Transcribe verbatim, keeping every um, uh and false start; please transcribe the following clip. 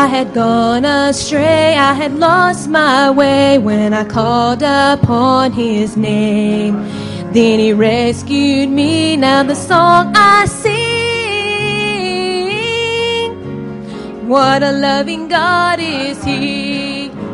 had gone astray, I had lost my way when I called upon his name. Then he rescued me, now the song I sing. What a loving God is he.